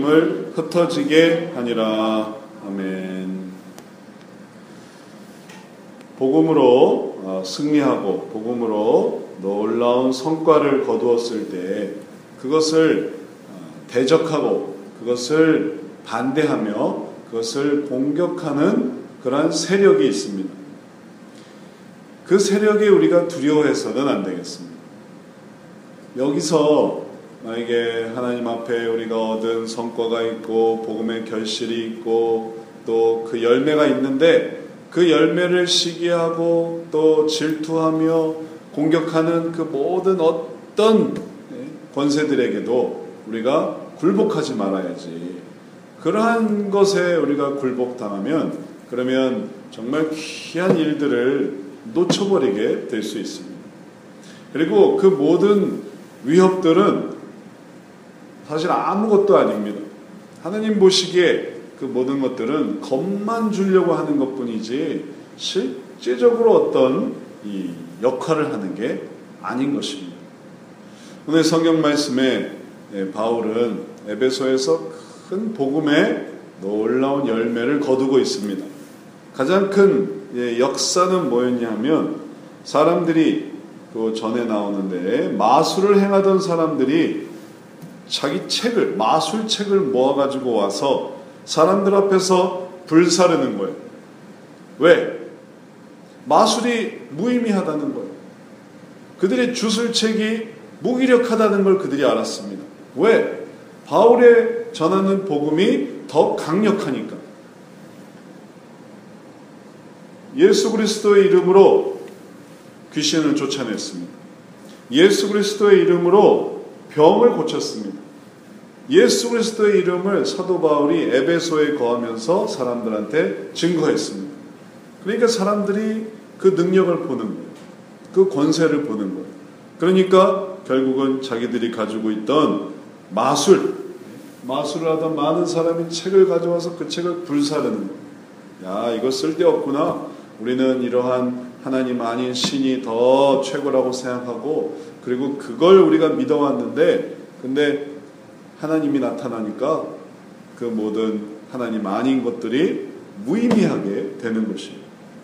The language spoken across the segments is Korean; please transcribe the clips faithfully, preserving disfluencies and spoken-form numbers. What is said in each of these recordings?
힘을 흩어지게 하니라. 아멘. 복음으로 승리하고 복음으로 놀라운 성과를 거두었을 때 그것을 대적하고 그것을 반대하며 그것을 공격하는 그러한 세력이 있습니다. 그 세력에 우리가 두려워해서는 안 되겠습니다. 여기서 만약에 하나님 앞에 우리가 얻은 성과가 있고 복음의 결실이 있고 또 그 열매가 있는데 그 열매를 시기하고 또 질투하며 공격하는 그 모든 어떤 권세들에게도 우리가 굴복하지 말아야지. 그러한 것에 우리가 굴복당하면 그러면 정말 귀한 일들을 놓쳐버리게 될 수 있습니다. 그리고 그 모든 위협들은 사실 아무것도 아닙니다. 하나님 보시기에 그 모든 것들은 겁만 주려고 하는 것뿐이지 실제적으로 어떤 이 역할을 하는 게 아닌 것입니다. 오늘 성경 말씀에 바울은 에베소에서 큰 복음의 놀라운 열매를 거두고 있습니다. 가장 큰 역사는 뭐였냐면 사람들이 그 전에 나오는데 마술을 행하던 사람들이 자기 책을 마술책을 모아가지고 와서 사람들 앞에서 불사르는 거예요. 왜? 마술이 무의미하다는 거예요. 그들의 주술책이 무기력하다는 걸 그들이 알았습니다. 왜? 바울의 전하는 복음이 더 강력하니까. 예수 그리스도의 이름으로 귀신을 쫓아냈습니다. 예수 그리스도의 이름으로 병을 고쳤습니다. 예수 그리스도의 이름을 사도 바울이 에베소에 거하면서 사람들한테 증거했습니다. 그러니까 사람들이 그 능력을 보는 거예요. 그 권세를 보는 거예요. 그러니까 결국은 자기들이 가지고 있던 마술, 마술을 하던 많은 사람이 책을 가져와서 그 책을 불사르는 거예요. 야, 이거 쓸데없구나. 우리는 이러한 하나님 아닌 신이 더 최고라고 생각하고 그리고 그걸 우리가 믿어왔는데 근데 하나님이 나타나니까 그 모든 하나님 아닌 것들이 무의미하게 되는 것이에요.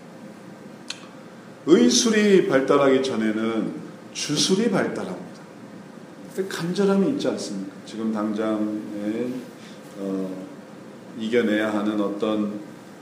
의술이 발달하기 전에는 주술이 발달합니다. 간절함이 있지 않습니까? 지금 당장에 어, 이겨내야 하는 어떤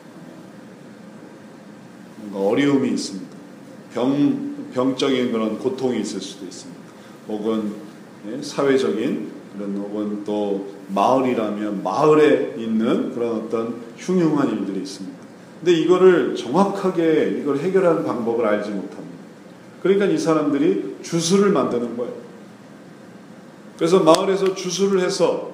뭔가 어려움이 있습니다. 병, 병적인 그런 고통이 있을 수도 있습니다. 혹은 예, 사회적인 그런 혹은 또 마을이라면 마을에 있는 그런 어떤 흉흉한 일들이 있습니다. 근데 이거를 정확하게 이걸 해결하는 방법을 알지 못합니다. 그러니까 이 사람들이 주술을 만드는 거예요. 그래서 마을에서 주술을 해서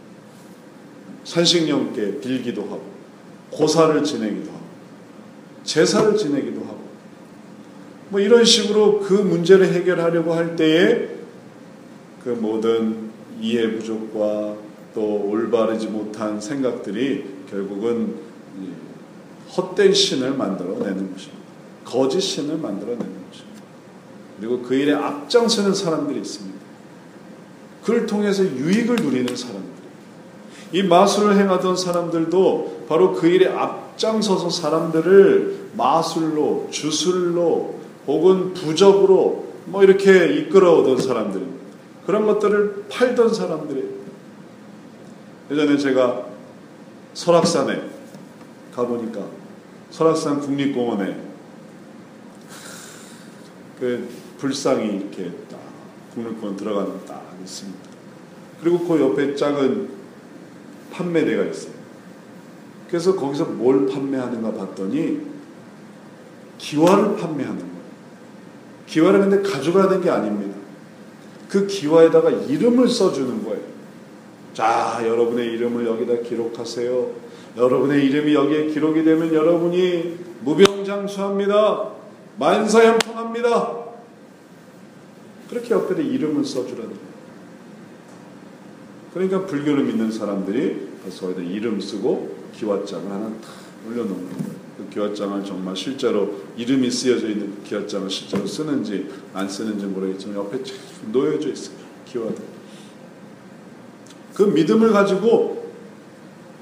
산신령께 빌기도 하고 고사를 지내기도 하고 제사를 지내기도 하고 뭐 이런 식으로 그 문제를 해결하려고 할 때에 그 모든 이해 부족과 또 올바르지 못한 생각들이 결국은 헛된 신을 만들어내는 것입니다. 거짓 신을 만들어내는 것입니다. 그리고 그 일에 앞장서는 사람들이 있습니다. 그를 통해서 유익을 누리는 사람들. 이 마술을 행하던 사람들도 바로 그 일에 앞장서서 사람들을 마술로, 주술로, 혹은 부적으로 뭐 이렇게 이끌어오던 사람들입니다. 그런 것들을 팔던 사람들이에요. 예전에 제가 설악산에 가보니까 설악산 국립공원에 그 불상이 이렇게 딱 국립공원 들어가는 딱 있습니다. 그리고 그 옆에 작은 판매대가 있어요. 그래서 거기서 뭘 판매하는가 봤더니 기와를 판매하는 거예요. 기와를 근데 가져가는 게 아닙니다. 그 기와에다가 이름을 써주는 거예요. 자, 여러분의 이름을 여기다 기록하세요. 여러분의 이름이 여기에 기록이 되면 여러분이 무병장수합니다. 만사형통합니다. 그렇게 옆에다 이름을 써주라는 거예요. 그러니까 불교를 믿는 사람들이 그래서 거기다 이름 쓰고 기와장을 하나 탁 올려놓는 거예요. 그 기와장을 정말 실제로 이름이 쓰여져 있는 그 기와장을 실제로 쓰는지 안 쓰는지 모르겠지만 옆에 놓여져 있어요. 기와들. 그 믿음을 가지고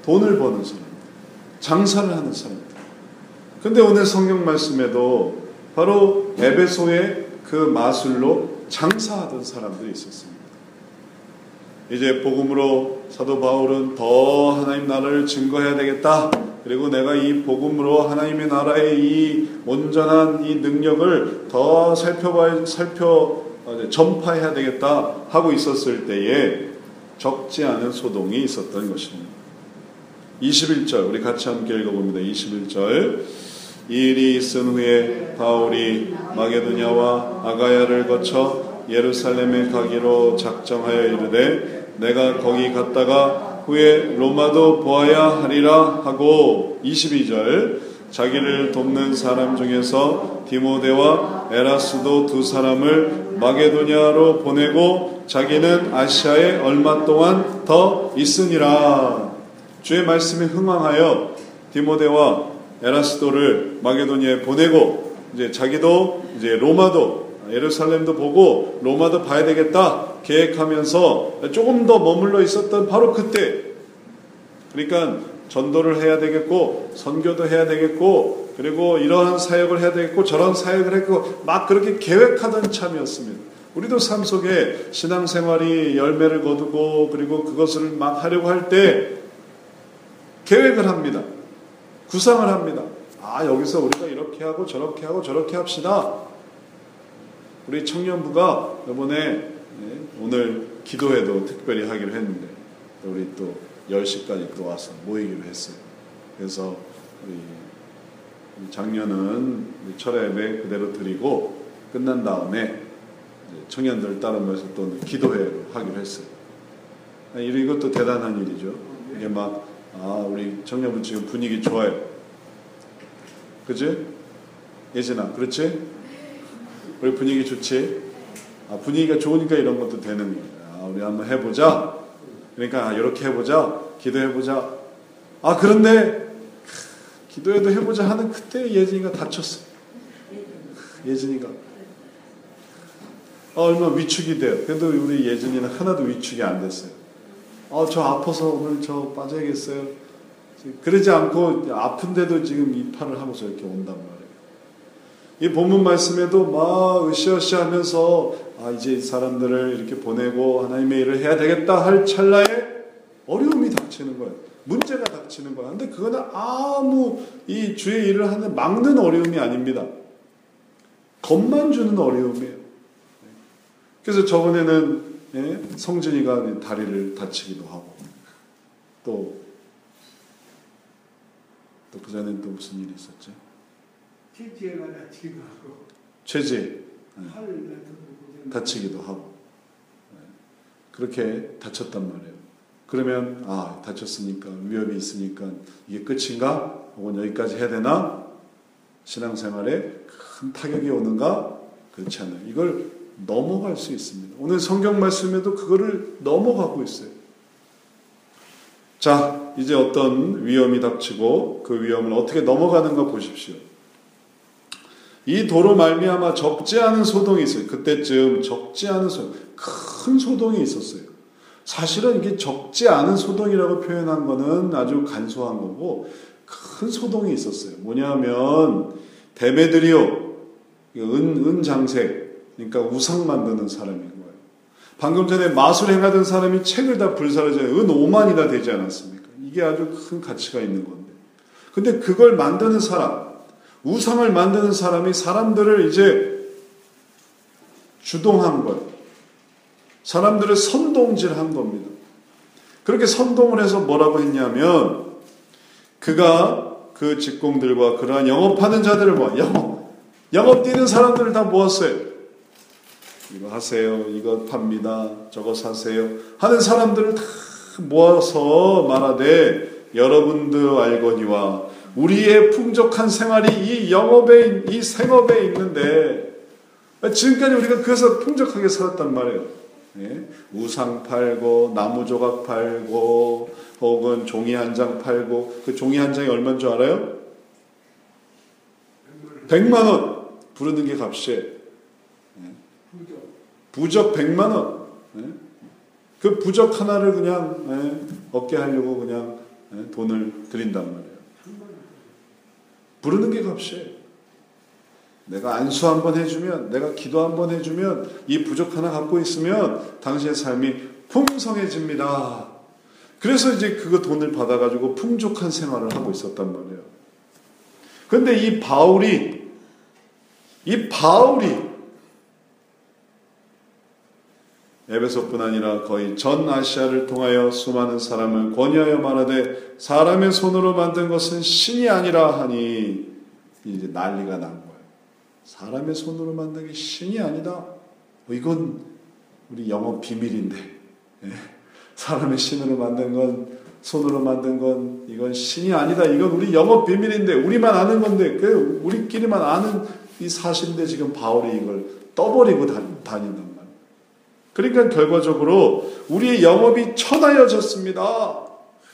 돈을 버는 사람, 장사를 하는 사람들. 근데 오늘 성경 말씀에도 바로 에베소의 그 마술로 장사하던 사람들이 있었습니다. 이제 복음으로 사도 바울은 더 하나님 나라를 증거해야 되겠다. 그리고 내가 이 복음으로 하나님의 나라의 이 온전한 이 능력을 더 살펴봐, 살펴, 전파해야 되겠다 하고 있었을 때에 적지 않은 소동이 있었던 것입니다. 이십일 절, 우리 같이 함께 읽어봅니다. 이십일 절. 이 일이 있은 후에 바울이 마게도냐와 아가야를 거쳐 예루살렘에 가기로 작정하여 이르되 내가 거기 갔다가 후에 로마도 보아야 하리라 하고, 이십이 절. 자기를 돕는 사람 중에서 디모데와 에라스도 두 사람을 마게도냐로 보내고 자기는 아시아에 얼마 동안 더 있으니라. 주의 말씀에 흥황하여 디모데와 에라스도를 마게도니아에 보내고 이제 자기도 이제 로마도 예루살렘도 보고 로마도 봐야 되겠다 계획하면서 조금 더 머물러 있었던 바로 그때, 그러니까 전도를 해야 되겠고 선교도 해야 되겠고 그리고 이러한 사역을 해야 되겠고 저런 사역을 했고 막 그렇게 계획하던 참이었습니다. 우리도 삶 속에 신앙생활이 열매를 거두고 그리고 그것을 막 하려고 할 때 계획을 합니다. 구상을 합니다. 아, 여기서 우리가 이렇게 하고 저렇게 하고 저렇게 합시다. 우리 청년부가 이번에 오늘 기도회도 특별히 하기로 했는데 우리 또 열 시까지 또 와서 모이기로 했어요. 그래서 우리 작년은 철야 예배 그대로 드리고 끝난 다음에 청년들 따르면서 또 기도회를 하기로 했어요. 이것도 대단한 일이죠. 이게 막 아, 우리 청년부 지금 분위기 좋아요. 그치? 예진아, 그렇지? 우리 분위기 좋지? 아, 분위기가 좋으니까 이런 것도 되는 거야. 아, 우리 한번 해보자. 그러니까, 아, 이렇게 해보자. 기도해보자. 아, 그런데, 기도해도 해보자 하는 그때 예진이가 다쳤어. 예진이가. 아, 얼마나 위축이 돼요. 그래도 우리 예진이는 하나도 위축이 안 됐어요. 아, 저 아파서 오늘 저 빠져야겠어요. 그러지 않고 아픈데도 지금 이 팔을 하고서 이렇게 온단 말이에요. 이 본문 말씀에도 막 으쌰으쌰 하면서 아, 이제 사람들을 이렇게 보내고 하나님의 일을 해야 되겠다 할 찰나에 어려움이 닥치는 거예요. 문제가 닥치는 거예요. 근데 그거는 아무 이 주의 일을 하는 막는 어려움이 아닙니다. 겁만 주는 어려움이에요. 그래서 저번에는 예, 성진이가 다리를 다치기도 하고 또 또 그 전에는 또 무슨 일이 있었지? 체지가 다치기도 하고 체지 네. 다치기도 하고 네. 그렇게 다쳤단 말이에요. 그러면 아, 다쳤으니까 위협이 있으니까 이게 끝인가? 혹은 여기까지 해야 되나? 신앙생활에 큰 타격이 오는가? 그렇지 않아요. 이걸 넘어갈 수 있습니다. 오늘 성경 말씀에도 그거를 넘어가고 있어요. 자, 이제 어떤 위험이 닥치고 그 위험을 어떻게 넘어가는가 보십시오. 이 도로 말미암아 적지 않은 소동이 있어요. 그때쯤 적지 않은 소동, 큰 소동이 있었어요. 사실은 이게 적지 않은 소동이라고 표현한 거는 아주 간소한 거고 큰 소동이 있었어요. 뭐냐면 데메드리오, 은, 은장색, 그러니까 우상 만드는 사람인 거예요. 방금 전에 마술 행하던 사람이 책을 다 불사르잖아요. 은 오만이나 되지 않았습니까? 이게 아주 큰 가치가 있는 건데. 근데 그걸 만드는 사람, 우상을 만드는 사람이 사람들을 이제 주동한 거예요. 사람들을 선동질한 겁니다. 그렇게 선동을 해서 뭐라고 했냐면 그가 그 직공들과 그러한 영업하는 자들을 모아 영업, 영업 뛰는 사람들을 다 모았어요. 이거 하세요. 이거 팝니다. 저거 사세요. 하는 사람들을 다 모아서 말하되 여러분도 알거니와 우리의 풍족한 생활이 이 영업에, 이 생업에 있는데 지금까지 우리가 그래서 풍족하게 살았단 말이에요. 예? 우상 팔고 나무 조각 팔고 혹은 종이 한 장 팔고 그 종이 한 장이 얼마인 줄 알아요? 백만 원 부르는 게 값이에요. 예? 부적 백만 원. 예? 그 부적 하나를 그냥 예? 얻게 하려고 그냥 돈을 드린단 말이에요. 부르는 게 값이에요. 내가 안수 한번 해주면, 내가 기도 한번 해주면, 이 부족 하나 갖고 있으면 당신의 삶이 풍성해집니다. 그래서 이제 그거 돈을 받아가지고 풍족한 생활을 하고 있었단 말이에요. 그런데 이 바울이, 이 바울이 에베소뿐 아니라 거의 전 아시아를 통하여 수많은 사람을 권유하여 말하되 사람의 손으로 만든 것은 신이 아니라 하니 이제 난리가 난 거예요. 사람의 손으로 만든 게 신이 아니다. 이건 우리 영업 비밀인데, 사람의 신으로 만든 건, 손으로 만든 건 이건 신이 아니다. 이건 우리 영업 비밀인데, 우리만 아는 건데, 그 우리끼리만 아는 이 사실인데 지금 바울이 이걸 떠버리고 다닌단 말이에요. 그러니까 결과적으로 우리의 영업이 천하여졌습니다.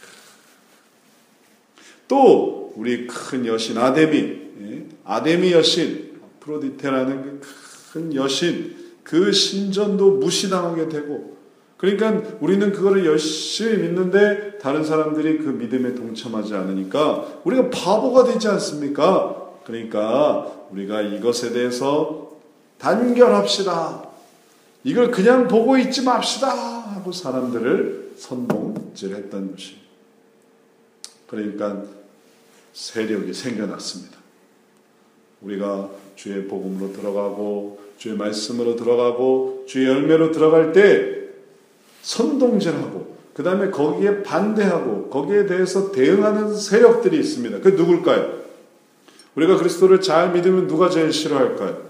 또 우리 큰 여신 아데미, 아데미 여신, 아프로디테라는 그 큰 여신, 그 신전도 무시당하게 되고, 그러니까 우리는 그거를 열심히 믿는데 다른 사람들이 그 믿음에 동참하지 않으니까 우리가 바보가 되지 않습니까? 그러니까 우리가 이것에 대해서 단결합시다. 이걸 그냥 보고 있지 맙시다 하고 사람들을 선동질했던 것입니다. 그러니까 세력이 생겨났습니다. 우리가 주의 복음으로 들어가고 주의 말씀으로 들어가고 주의 열매로 들어갈 때 선동질하고 그 다음에 거기에 반대하고 거기에 대해서 대응하는 세력들이 있습니다. 그게 누굴까요? 우리가 그리스도를 잘 믿으면 누가 제일 싫어할까요?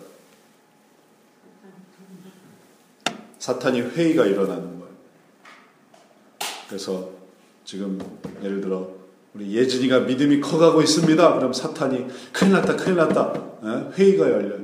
사탄이 회의가 일어나는 거예요. 그래서 지금 예를 들어 우리 예진이가 믿음이 커가고 있습니다. 그럼 사탄이 큰일 났다 큰일 났다 회의가 열려요.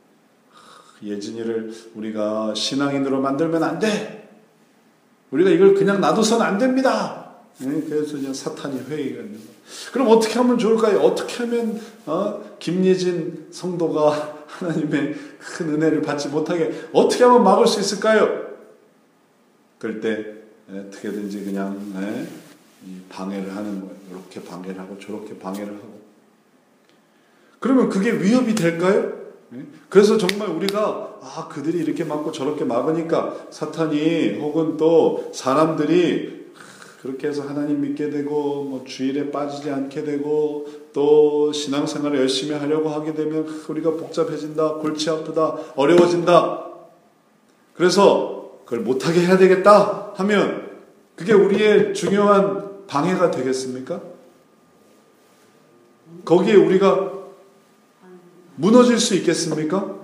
예진이를 우리가 신앙인으로 만들면 안 돼. 우리가 이걸 그냥 놔둬서는 안 됩니다. 그래서 그냥 사탄이 회의가 있는 거예요. 그럼 어떻게 하면 좋을까요? 어떻게 하면 어? 김예진 성도가 하나님의 큰 은혜를 받지 못하게 어떻게 하면 막을 수 있을까요? 그럴 때 어떻게든지 그냥 에, 방해를 하는 거예요. 이렇게 방해를 하고 저렇게 방해를 하고. 그러면 그게 위협이 될까요? 그래서 정말 우리가 아 그들이 이렇게 막고 저렇게 막으니까 사탄이 혹은 또 사람들이 그렇게 해서 하나님 믿게 되고 뭐 주일에 빠지지 않게 되고 또 신앙생활을 열심히 하려고 하게 되면 우리가 복잡해진다, 골치 아프다, 어려워진다. 그래서 그걸 못하게 해야 되겠다 하면 그게 우리의 중요한 방해가 되겠습니까? 거기에 우리가 무너질 수 있겠습니까?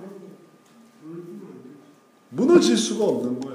무너질 수가 없는 거예요.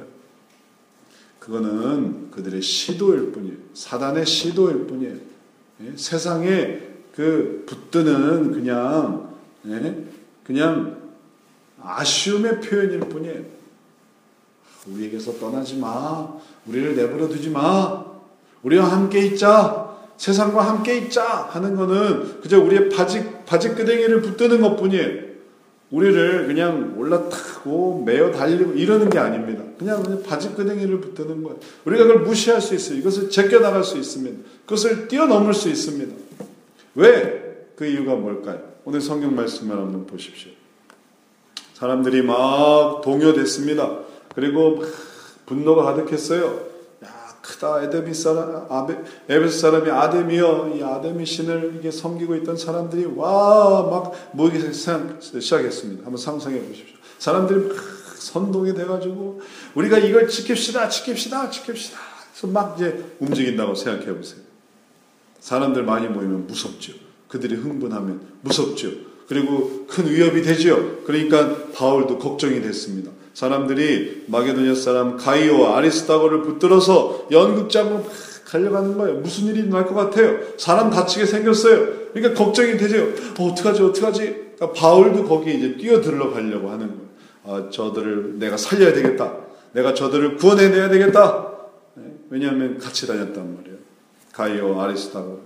그거는 그들의 시도일 뿐이에요. 사단의 시도일 뿐이에요. 예? 세상에 그 붙드는 그냥 예? 그냥 아쉬움의 표현일 뿐이에요. 우리에게서 떠나지 마. 우리를 내버려 두지 마. 우리와 함께 있자. 세상과 함께 있자 하는 거는 그저 우리의 바지, 바지끄댕이를 붙드는 것 뿐이에요. 우리를 그냥 올라타고 매어 달리고 이러는 게 아닙니다. 그냥, 그냥 바지끄댕이를 붙드는 거예요. 우리가 그걸 무시할 수 있어요. 이것을 제껴나갈 수 있습니다. 그것을 뛰어넘을 수 있습니다. 왜? 그 이유가 뭘까요? 오늘 성경 말씀을 한번 보십시오. 사람들이 막 동요됐습니다. 그리고 막 분노가 가득했어요. 크다. 에데미 사람, 아베, 에베소 사람이 아데미여, 이 아데미 신을 이게 섬기고 있던 사람들이 와, 막 모이기 시작했습니다. 한번 상상해 보십시오. 사람들이 막 선동이 돼가지고 우리가 이걸 지킵시다, 지킵시다, 지킵시다. 그래서 막 이제 움직인다고 생각해 보세요. 사람들 많이 모이면 무섭죠. 그들이 흥분하면 무섭죠. 그리고 큰 위협이 되죠. 그러니까 바울도 걱정이 됐습니다. 사람들이 마게도냐 사람 가이오와 아리스다고를 붙들어서 연극장으로 막 달려가는 거예요. 무슨 일이 날 것 같아요. 사람 다치게 생겼어요. 그러니까 걱정이 되죠. 어, 어떡하지 어떡하지. 그러니까 바울도 거기에 이제 뛰어들러 가려고 하는 거예요. 아, 저들을 내가 살려야 되겠다. 내가 저들을 구원해내야 되겠다. 네? 왜냐하면 같이 다녔단 말이에요. 가이오와 아리스다고.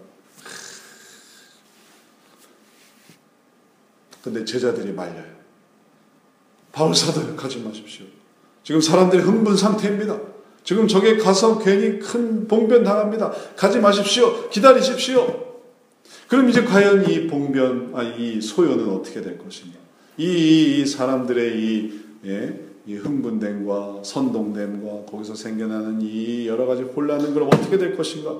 근데 제자들이 말려요. 바울 사도요, 가지 마십시오. 지금 사람들이 흥분 상태입니다. 지금 저게 가서 괜히 큰 봉변 당합니다. 가지 마십시오. 기다리십시오. 그럼 이제 과연 이 봉변, 아, 이 소요는 어떻게 될 것인가? 이, 이, 이 사람들의 이, 예, 이 흥분됨과 선동됨과 거기서 생겨나는 이 여러 가지 혼란은 그럼 어떻게 될 것인가?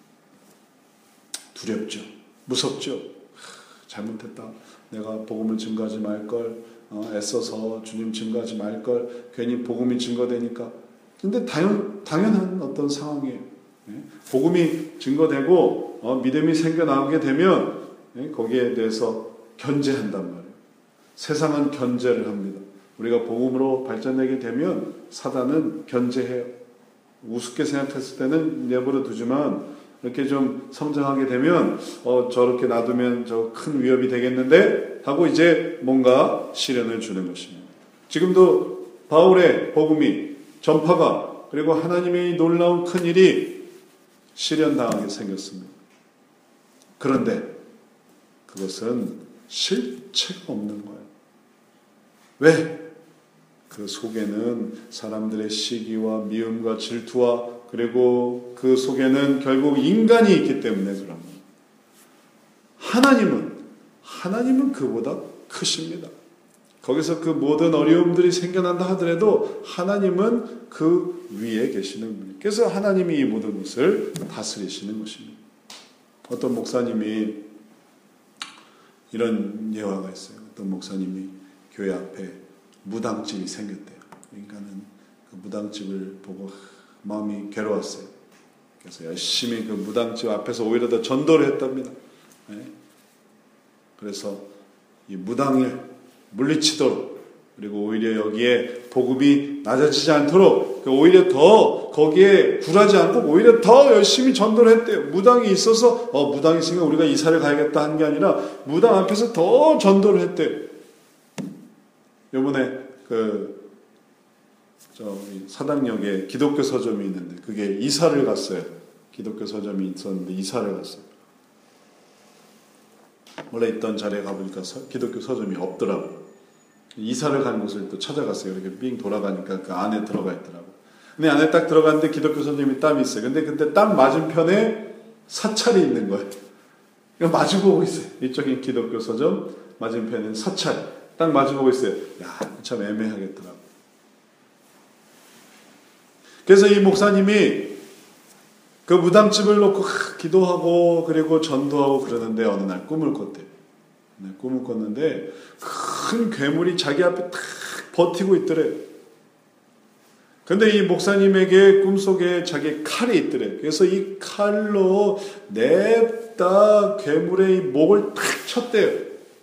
두렵죠. 무섭죠. 하, 잘못했다. 내가 복음을 증거하지 말걸. 어, 애써서 주님 증거하지 말걸. 괜히 복음이 증거되니까. 근데 당연, 당연한 어떤 상황이에요. 예? 복음이 증거되고 어, 믿음이 생겨나오게 되면 예? 거기에 대해서 견제한단 말이에요. 세상은 견제를 합니다. 우리가 복음으로 발전되게 되면 사단은 견제해요. 우습게 생각했을 때는 내버려 두지만 이렇게 좀 성장하게 되면 어, 저렇게 놔두면 저 큰 위협이 되겠는데 하고 이제 뭔가 시련을 주는 것입니다. 지금도 바울의 복음이 전파가 그리고 하나님의 놀라운 큰 일이 시련당하게 생겼습니다. 그런데 그것은 실체가 없는 거예요. 왜? 그 속에는 사람들의 시기와 미움과 질투와 그리고 그 속에는 결국 인간이 있기 때문에 그런 거예요. 하나님은 하나님은 그보다 크십니다. 거기서 그 모든 어려움들이 생겨난다 하더라도 하나님은 그 위에 계시는 분이에요. 그래서 하나님이 이 모든 것을 다스리시는 것입니다. 어떤 목사님이 이런 예화가 있어요. 어떤 목사님이 교회 앞에 무당집이 생겼대요. 그러니까는 그 무당집을 보고 마음이 괴로웠어요. 그래서 열심히 그 무당집 앞에서 오히려 더 전도를 했답니다. 네? 그래서 이 무당을 물리치도록 그리고 오히려 여기에 복음이 낮아지지 않도록 오히려 더 거기에 굴하지 않고 오히려 더 열심히 전도를 했대요. 무당이 있어서 어 무당이 있으니까 우리가 이사를 가야겠다 한 게 아니라 무당 앞에서 더 전도를 했대요. 요번에 그 저 사당역에 기독교 서점이 있는데 그게 이사를 갔어요. 기독교 서점이 있었는데 이사를 갔어요. 원래 있던 자리에 가보니까 서, 기독교 서점이 없더라고요. 이사를 간 곳을 또 찾아갔어요. 이렇게 삥 돌아가니까 그 안에 들어가 있더라고요. 근데 안에 딱 들어갔는데 기독교 서점이 땀이 있어요. 근데 그때 땀 맞은편에 사찰이 있는 거예요. 그러니까 마주보고 있어요. 이쪽이 기독교 서점, 맞은편에는 사찰. 딱 마주보고 있어요. 야, 참 애매하겠더라고요. 그래서 이 목사님이 그 무당집을 놓고 기도하고 그리고 전도하고 그러는데 어느 날 꿈을 꿨대요. 네, 꿈을 꿨는데 큰 괴물이 자기 앞에 탁 버티고 있더래요. 근데 이 목사님에게 꿈속에 자기 칼이 있더래요. 그래서 이 칼로 냅다 괴물의 이 목을 탁 쳤대요.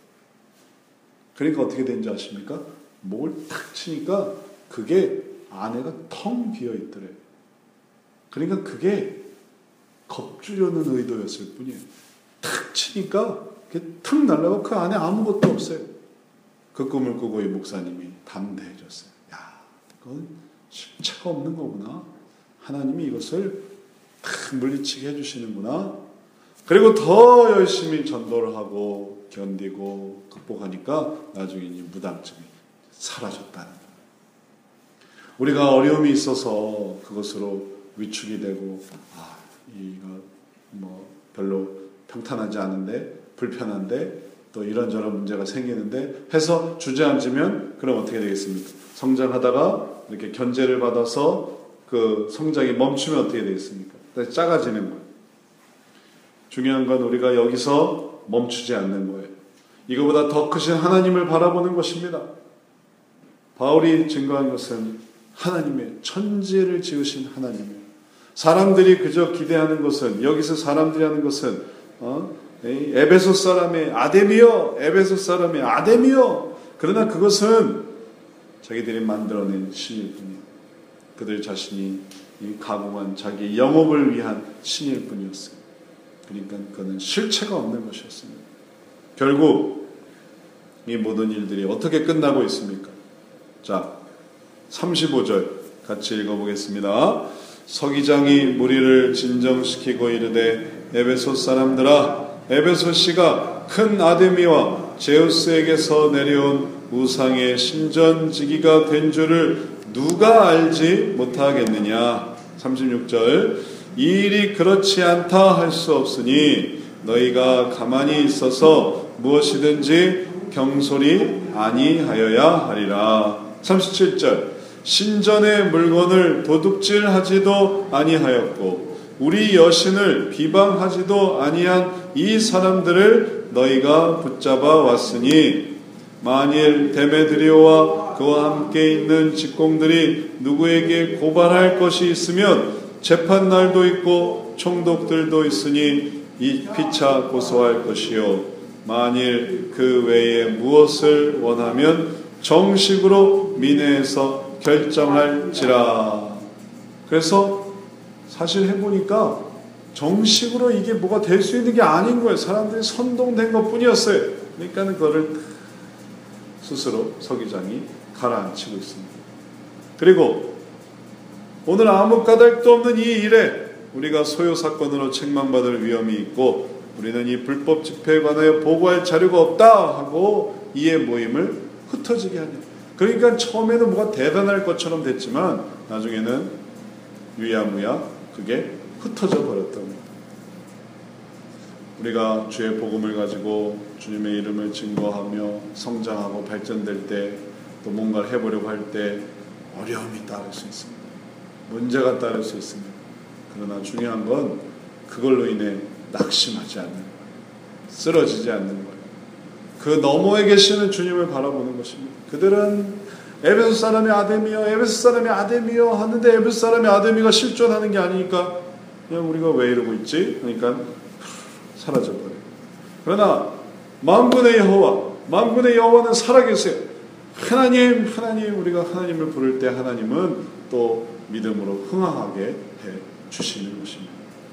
그러니까 어떻게 된지 아십니까? 목을 탁 치니까 그게 안에가 텅 비어 있더래요. 그러니까 그게 겁주려는 의도였을 뿐이에요. 탁 치니까 그게 탁 날아가고 그 안에 아무것도 없어요. 그 꿈을 꾸고 이 목사님이 담대해졌어요. 야, 그건 실체가 없는 거구나. 하나님이 이것을 탁 물리치게 해주시는구나. 그리고 더 열심히 전도를 하고 견디고 극복하니까 나중에 이 무당증이 사라졌다는 거예요. 우리가 어려움이 있어서 그것으로 위축이 되고 아, 이거 뭐 별로 평탄하지 않은데 불편한데 또 이런저런 문제가 생기는데 해서 주저앉으면 그럼 어떻게 되겠습니까? 성장하다가 이렇게 견제를 받아서 그 성장이 멈추면 어떻게 되겠습니까? 작아지는 거예요. 중요한 건 우리가 여기서 멈추지 않는 거예요. 이거보다 더 크신 하나님을 바라보는 것입니다. 바울이 증거한 것은 하나님의 천지를 지으신 하나님이에요. 사람들이 그저 기대하는 것은 여기서 사람들이 하는 것은 어? 에베소 사람의 아데미여 에베소 사람의 아데미여 그러나 그것은 자기들이 만들어낸 신일 뿐이에요. 그들 자신이 가공한 자기 영업을 위한 신일 뿐이었어요. 그러니까 그는 실체가 없는 것이었습니다. 결국 이 모든 일들이 어떻게 끝나고 있습니까? 자, 삼십오 절 같이 읽어보겠습니다. 서기장이 무리를 진정시키고 이르되 에베소 사람들아 에베소시가 큰 아데미와 제우스에게서 내려온 우상의 신전지기가 된 줄을 누가 알지 못하겠느냐? 삼십육 절 이 일이 그렇지 않다 할 수 없으니 너희가 가만히 있어서 무엇이든지 경솔히 아니하여야 하리라. 삼십칠 절 신전의 물건을 도둑질하지도 아니하였고 우리 여신을 비방하지도 아니한 이 사람들을 너희가 붙잡아 왔으니 만일 데메드리오와 그와 함께 있는 직공들이 누구에게 고발할 것이 있으면 재판날도 있고 총독들도 있으니 이 피차 고소할 것이요 만일 그 외에 무엇을 원하면 정식으로 민회에서 결정할지라. 그래서 사실 해보니까 정식으로 이게 뭐가 될 수 있는 게 아닌 거예요. 사람들이 선동된 것 뿐이었어요. 그러니까 그거를 스스로 서기장이 가라앉히고 있습니다. 그리고 오늘 아무 까닭도 없는 이 일에 우리가 소요 사건으로 책망받을 위험이 있고 우리는 이 불법 집회에 관하여 보고할 자료가 없다 하고 이의 모임을 흩어지게 하냐. 그러니까 처음에는 뭐가 대단할 것처럼 됐지만 나중에는 유야무야 그게 흩어져 버렸던 겁니다. 우리가 주의 복음을 가지고 주님의 이름을 증거하며 성장하고 발전될 때 또 뭔가를 해보려고 할 때 어려움이 따를 수 있습니다. 문제가 따를 수 있습니다. 그러나 중요한 건 그걸로 인해 낙심하지 않는 거예요. 쓰러지지 않는 거예요. 그 너머에 계시는 주님을 바라보는 것입니다. 그들은 에베소 사람이 아데미여 에베소 사람이 아데미여 하는데 에베소 사람이 아데미가 실존하는 게 아니니까 그냥 우리가 왜 이러고 있지? 그러니까 사라져버려요. 그러나 만군의 여호와 만군의 여호와는 살아계세요. 하나님 하나님 우리가 하나님을 부를 때 하나님은 또 믿음으로 흥황하게 해 주시는 것입니다.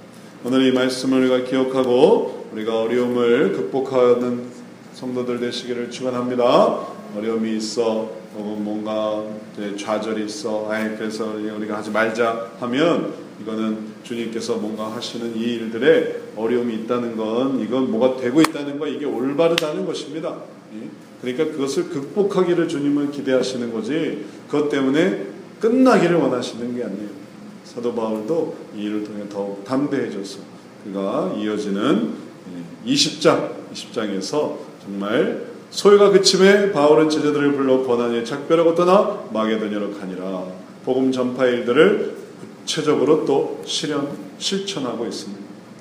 오늘 이 말씀을 우리가 기억하고 우리가 어려움을 극복하는 성도들 되시기를 축원합니다. 어려움이 있어 혹은 뭔가 좌절이 있어 아이 그래서 우리가 하지 말자 하면 이거는 주님께서 뭔가 하시는 이 일들에 어려움이 있다는 건 이건 뭐가 되고 있다는 건 이게 올바르다는 것입니다. 그러니까 그것을 극복하기를 주님은 기대하시는 거지 그것 때문에 끝나기를 원하시는 게 아니에요. 사도 바울도 이 일을 통해 더욱 담대해져서 그가 이어지는 이십 장 이십 장에서 정말 소요가 그침에 바울은 제자들을 불러 고난의 작별하고 떠나 마게도냐로 가니라. 복음 전파 일들을 구체적으로 또 실현 실천하고 있습니다.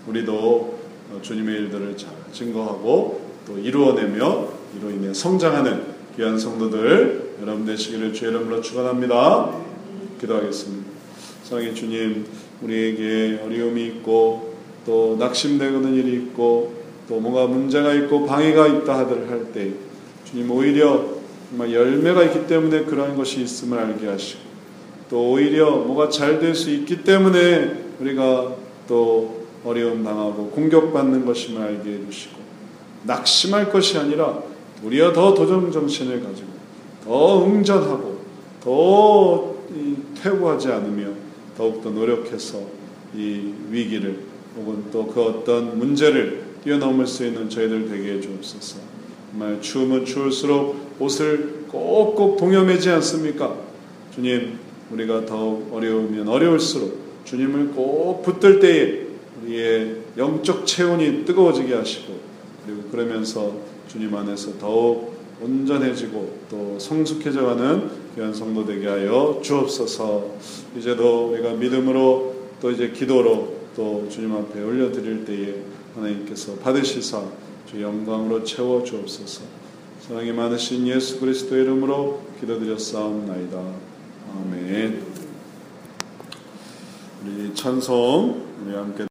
우리도 주님의 일들을 잘 증거하고 또 이루어내며 이로 인해 성장하는 귀한 성도들 여러분 되시기를 주의 이름으로 축원합니다. 기도하겠습니다. 사랑의 주님, 우리에게 어려움이 있고 또 낙심되는 일이 있고 또 뭔가 문제가 있고 방해가 있다 하들 할 때 주님 오히려 정말 열매가 있기 때문에 그러한 것이 있음을 알게 하시고 또 오히려 뭐가 잘 될 수 있기 때문에 우리가 또 어려움 당하고 공격받는 것임을 알게 해주시고 낙심할 것이 아니라 우리가 더 도전 정신을 가지고 더 응전하고 더 퇴보하지 않으며 더욱더 노력해서 이 위기를 혹은 또 그 어떤 문제를 뛰어넘을 수 있는 저희들 되게 해주옵소서. 정말 추우면 추울수록 옷을 꼭꼭 동여매지 않습니까? 주님, 우리가 더욱 어려우면 어려울수록 주님을 꼭 붙들 때에 우리의 영적 체온이 뜨거워지게 하시고 그리고 그러면서 주님 안에서 더욱 온전해지고 또 성숙해져가는 귀한 성도 되게 하여 주옵소서. 이제도 우리가 믿음으로 또 이제 기도로 또 주님 앞에 올려드릴 때에 하나님께서 받으시사 주 영광으로 채워 주옵소서. 사랑이 많으신 예수 그리스도의 이름으로 기도드렸사옵나이다. 아멘. 우리 찬송 우리 함께